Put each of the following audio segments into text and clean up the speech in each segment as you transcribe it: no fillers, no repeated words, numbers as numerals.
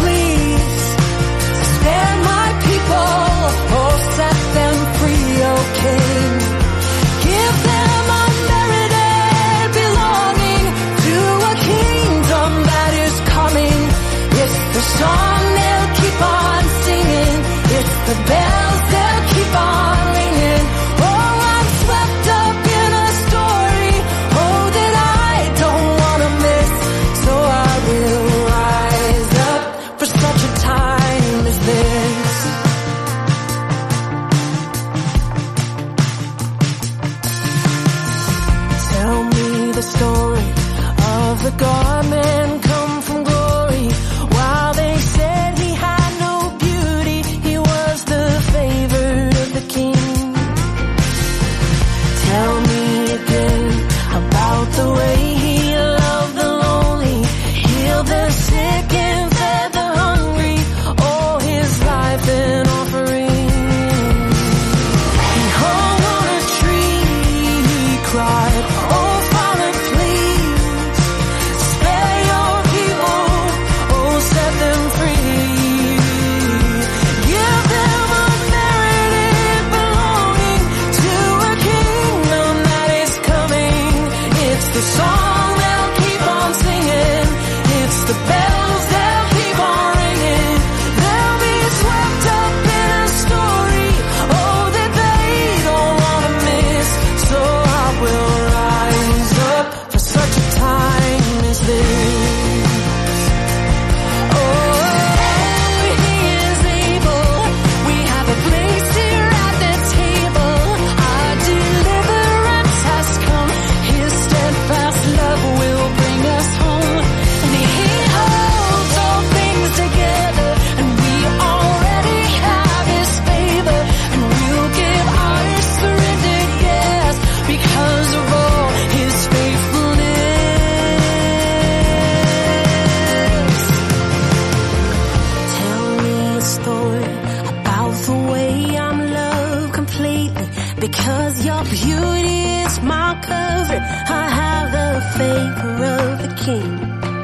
please spare my people, oh set them free, oh King. Give them unmerited belonging to a kingdom that is coming. It's the song they'll keep on singing, it's the bells they'll keep on ringing. Oh, I'm swept up in a story, oh, that I don't want to miss. So I will rise up for such a time as this. Tell me the story of the God-man come from glory. While they said he had no beauty, he was the favored of the king. Tell me again about the way he loved the lonely, healed the sick and fed the hungry, oh, his life an offering. He hung on a tree, he cried, oh, Father, please spare your people, oh, set them free. Give them unmerited belonging to a kingdom that is coming. It's the song they'll keep on singing, it's the bells they'll keep on ringing. They'll be swept up in a story, oh, that they don't want to miss. So I will rise up for such a time as this. Oh, he is able, we have a place here at the table. Our deliverance has come, his steadfast love will bring us home. And he holds all things together, and we already have his favor. And we'll give our surrendered yes, because of all his faithfulness. Tell me a story about the way I'm loved completely, because your beauty is my covering. I have the favor of the king.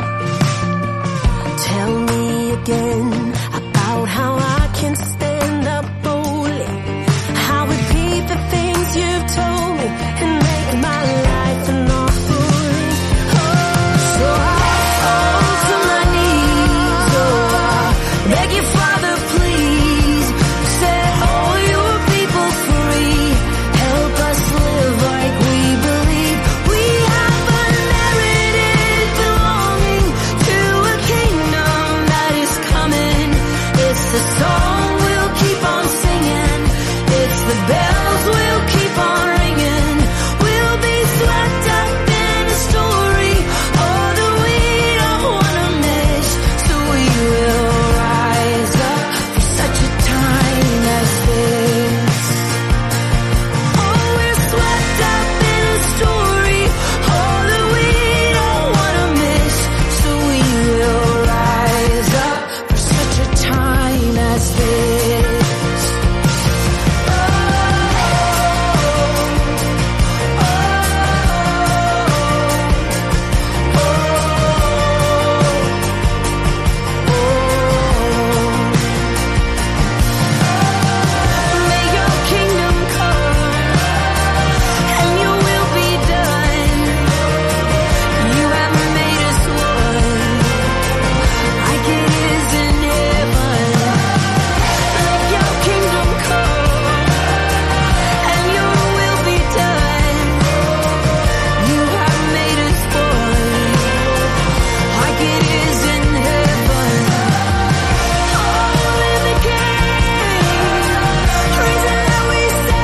Tell me again about how I can stand up boldly, how repeat the things you've told me and make my life an offering. So I fall to my knees, oh, I beg you, Father, please set all your people free. Help us live like we believe. We have unmerited belonging to a kingdom that is coming. It's the song we'll keep on singing, it's the bells we'll keep on ringing. We'll be swept up in a story, oh, that we don't want to miss. So we will rise up for such a time as this. Oh, we're swept up in a story, oh, that we don't want to miss. So we will rise up for such a time as this. May your kingdom come and your will be done. You have made us one, like it is in heaven. Let your kingdom come and your will be done. You have made us one, like it is in heaven. Oh, in the King, reason that we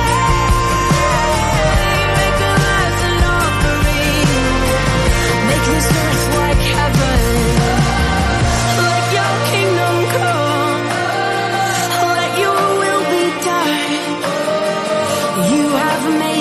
say, make our lives an offering, make this earth like heaven. Let your kingdom come, let your will be done. You have made